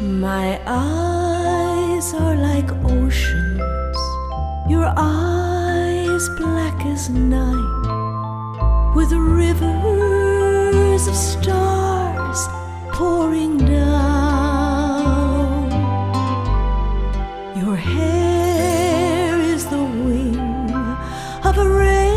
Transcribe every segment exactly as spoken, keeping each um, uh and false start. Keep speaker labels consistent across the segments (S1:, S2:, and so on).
S1: My eyes are like oceans, your eyes black as night, with rivers of stars pouring down. Your hair is the wing of a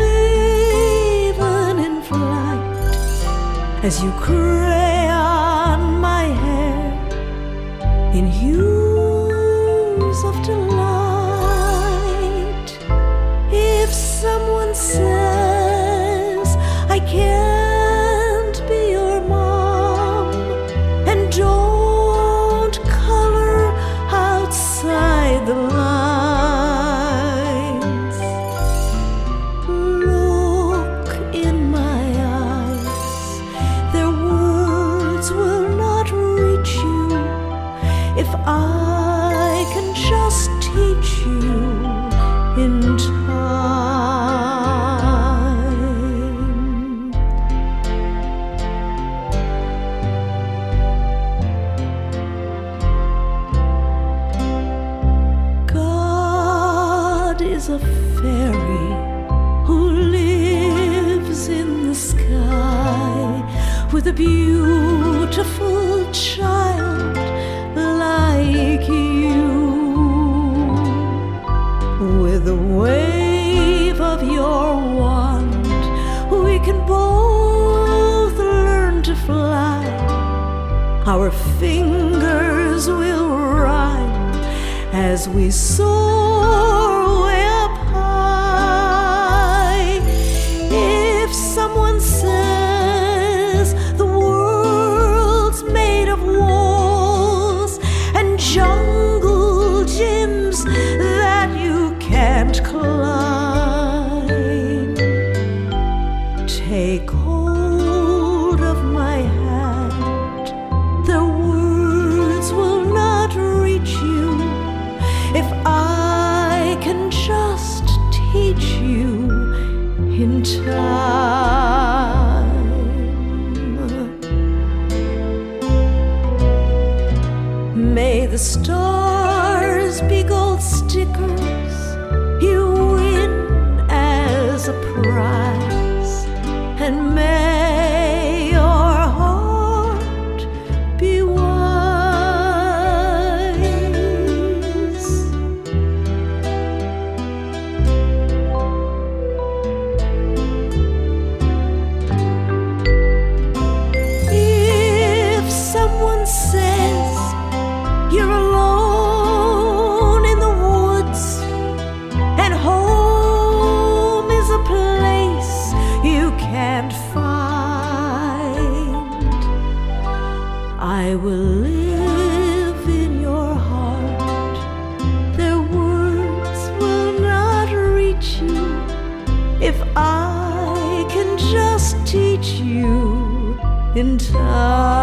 S1: raven in flight, as you crayon my hair in hues of delight. If someone says I can't be your mom, and don't color outside the lines, look in my eyes, their words will not reach you if I can just teach you in time. God is a fairy who lives in the sky with a beautiful child like you. With a wave of your wand, we can both learn to fly. Our fingers will rhyme as we soar way up high. If someone says the world's made of walls and jungle gyms that you can't climb, take hold of my hand. Their words will not reach you if I can just teach you in time. May the stars be gold stickers you win as a prize, and may your heart be wise. If someone says you're alone in the woods, and home is a place you can't find, I will live in your heart. Their words will not reach you if I can just teach you in time.